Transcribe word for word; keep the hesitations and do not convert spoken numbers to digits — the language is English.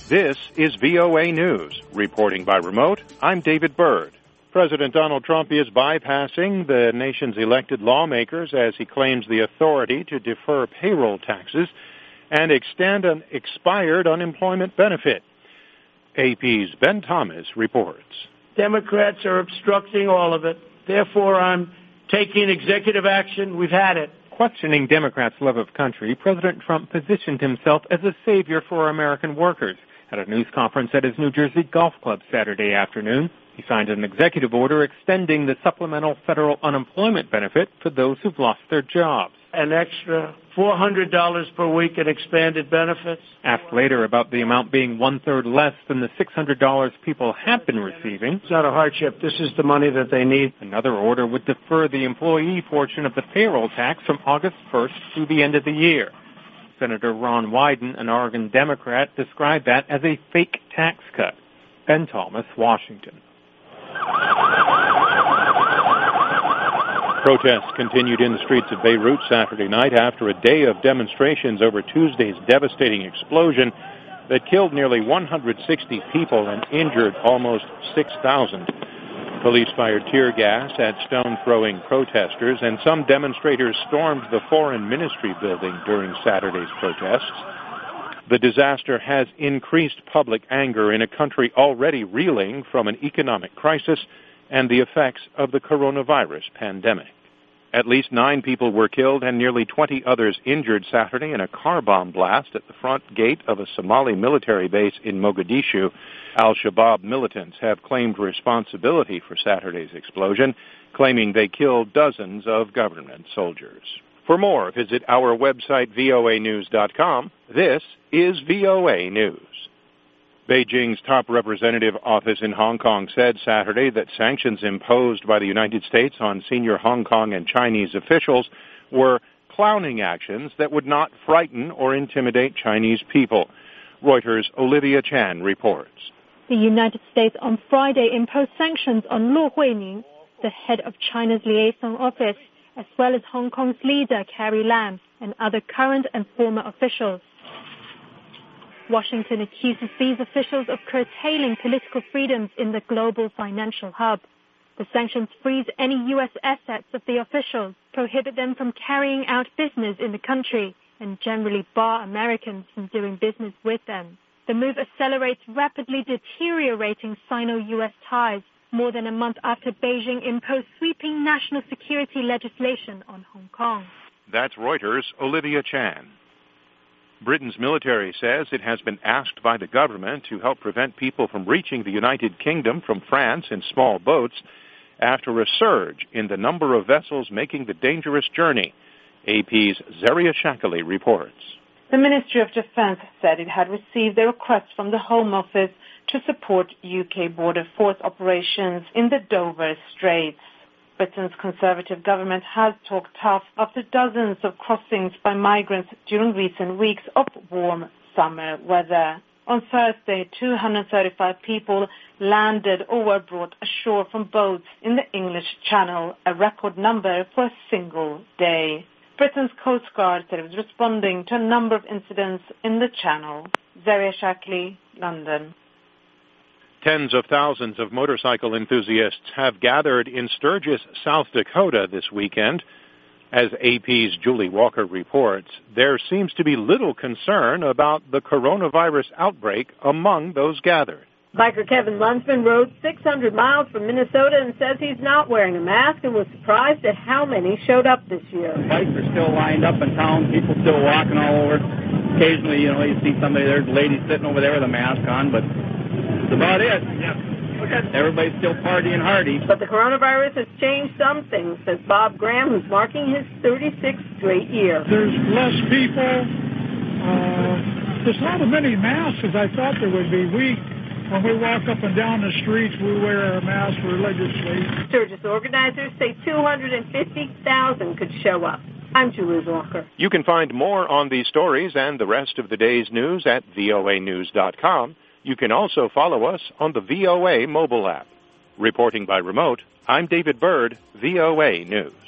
This is V O A News. Reporting by remote, I'm David Byrd. President Donald Trump is bypassing the nation's elected lawmakers as he claims the authority to defer payroll taxes and extend an expired unemployment benefit. A P's Ben Thomas reports. Democrats are obstructing all of it. Therefore, I'm taking executive action. We've had it. Questioning Democrats' love of country, President Trump positioned himself as a savior for American workers. At a news conference at his New Jersey golf club Saturday afternoon, he signed an executive order extending the supplemental federal unemployment benefit for those who've lost their jobs. An extra four hundred dollars per week in expanded benefits. Asked later about the amount being one-third less than the six hundred dollars people have been receiving. It's not a hardship. This is the money that they need. Another order would defer the employee portion of the payroll tax from August first through the end of the year. Senator Ron Wyden, an Oregon Democrat, described that as a fake tax cut. Ben Thomas, Washington. Protests continued in the streets of Beirut Saturday night after a day of demonstrations over Tuesday's devastating explosion that killed nearly one hundred sixty people and injured almost six thousand. Police fired tear gas at stone-throwing protesters, and some demonstrators stormed the Foreign Ministry building during Saturday's protests. The disaster has increased public anger in a country already reeling from an economic crisis and the effects of the coronavirus pandemic. At least nine people were killed and nearly twenty others injured Saturday in a car bomb blast at the front gate of a Somali military base in Mogadishu. Al-Shabaab militants have claimed responsibility for Saturday's explosion, claiming they killed dozens of government soldiers. For more, visit our website, V O A news dot com. This is V O A News. Beijing's top representative office in Hong Kong said Saturday that sanctions imposed by the United States on senior Hong Kong and Chinese officials were clowning actions that would not frighten or intimidate Chinese people. Reuters' Olivia Chan reports. The United States on Friday imposed sanctions on Luo Huining, the head of China's liaison office, as well as Hong Kong's leader Carrie Lam and other current and former officials. Washington accuses these officials of curtailing political freedoms in the global financial hub. The sanctions freeze any U S assets of the officials, prohibit them from carrying out business in the country, and generally bar Americans from doing business with them. The move accelerates rapidly deteriorating Sino-U S ties more than a month after Beijing imposed sweeping national security legislation on Hong Kong. That's Reuters' Olivia Chan. Britain's military says it has been asked by the government to help prevent people from reaching the United Kingdom from France in small boats after a surge in the number of vessels making the dangerous journey. A P's Zaria Shakali reports. The Ministry of Defence said it had received a request from the Home Office to support U K border force operations in the Dover Straits. Britain's Conservative government has talked tough after dozens of crossings by migrants during recent weeks of warm summer weather. On Thursday, two hundred thirty-five people landed or were brought ashore from boats in the English Channel, a record number for a single day. Britain's Coast Guard said it was responding to a number of incidents in the Channel. Zaria Shakli, London. Tens of thousands of motorcycle enthusiasts have gathered in Sturgis, South Dakota this weekend. As A P's Julie Walker reports, there seems to be little concern about the coronavirus outbreak among those gathered. Biker Kevin Lunsman rode six hundred miles from Minnesota and says he's not wearing a mask and was surprised at how many showed up this year. Bikes are still lined up in town, people still walking all over. Occasionally, you know, you see somebody, there's a lady sitting over there with a mask on, but that's about it. Yeah. Okay. Everybody's still partying hardy. But the coronavirus has changed some things, says Bob Graham, who's marking his thirty-sixth straight year. There's less people. Uh, there's not as many masks as I thought there would be. We, when we walk up and down the streets, we wear our masks religiously. Sturgis organizers say two hundred fifty thousand could show up. I'm Julie Walker. You can find more on these stories and the rest of the day's news at V O A news dot com. You can also follow us on the V O A mobile app. Reporting by remote, I'm David Byrd, V O A News.